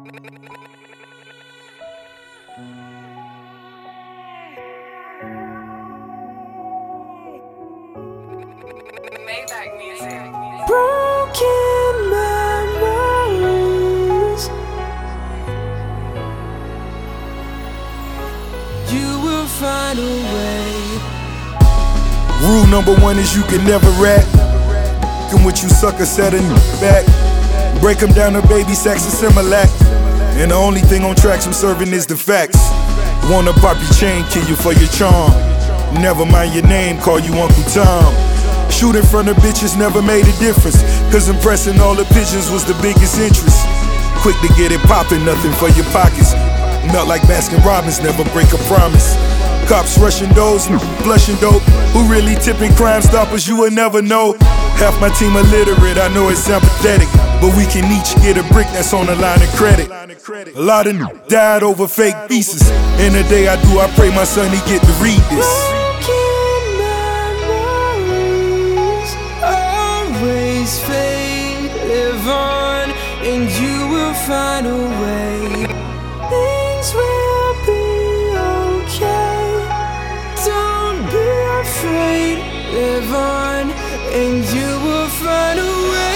Maybach music. Broken memories. You will find a way. Rule number one is you can never rap. Come with you suckers, set a back. Break them down to baby sacks and Similac. And the only thing on tracks I'm serving is the facts. Wanna pop your chain, kill you for your charm. Never mind your name, call you Uncle Tom. Shoot in front of bitches never made a difference, cause impressing all the pigeons was the biggest interest. Quick to get it poppin', nothing for your pockets. Melt like Baskin Robbins, never break a promise. Cops rushing doors, blushing dope. Who really tipping Crime Stoppers, you will never know. Half my team illiterate, I know it sound pathetic, but we can each get a brick that's on the line of credit. A lot of died over fake pieces. And the day I do, I pray my son he get to read this. Broken memories always fade. Live on, and you will find a way. Things will be okay. Don't be afraid. Live on, and you will find a way.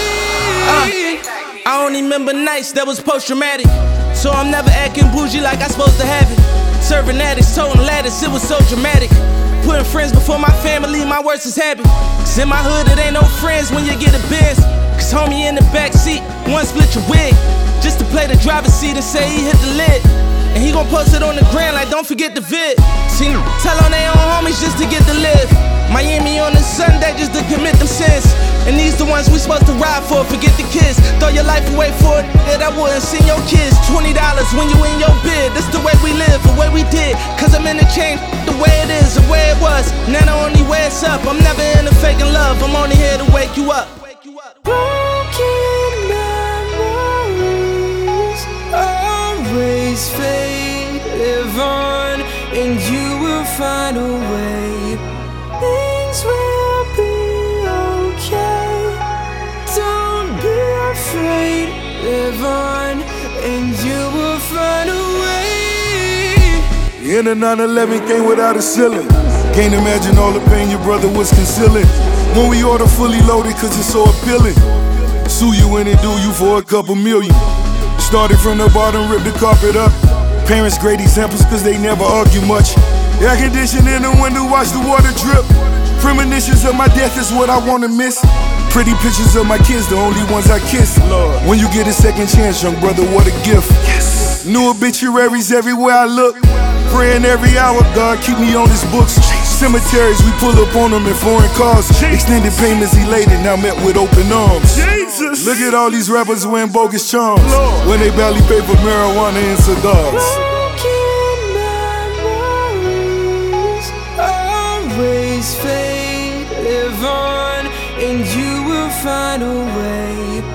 I only remember nights that was post-traumatic, so I'm never acting bougie like I supposed to have it. Serving addicts, toting ladders, it was so dramatic. Putting friends before my family, my worst is habit. Cause in my hood it ain't no friends when you get a Benz. Cause homie in the back seat, one split your wig, just to play the driver's seat and say he hit the lid. And he gon' post it on the gram like don't forget the vid. See them tell on their own homies just to get to live. Miami on a Sunday just to commit them sins. And these the ones we supposed to ride for, forget the kids. Throw your life away for it, that I wouldn't send your kids. $20 when you in your bid, this the way we live, the way we did. Cause I'm in the change, the way it is, the way it was. Now the only way it's up, I'm never into faking love, I'm only here to wake you up. Broken memories always fade. Live on, and you will find a way. Things will be okay. Don't be afraid. Live on, and you will find a way. In a 911 came without a ceiling. Can't imagine all the pain your brother was concealing. When we order fully loaded cause it's so appealing. Sue you in and do you for a couple million. Started from the bottom, ripped the carpet up. Parents great examples cause they never argue much. Air conditioning in the window, watch the water drip. Premonitions of my death is what I wanna miss. Pretty pictures of my kids, the only ones I kiss. Lord, when you get a second chance, young brother, what a gift. Yes. New obituaries everywhere I look. Praying every hour, God keep me on his books. Cemeteries, we pull up on them in foreign cars. Extended payments elated, now met with open arms. Jesus. Look at all these rappers wearing bogus charms, Lord, when they barely pay for marijuana and cigars. Broken memories always fade. Live on, and you will find a way.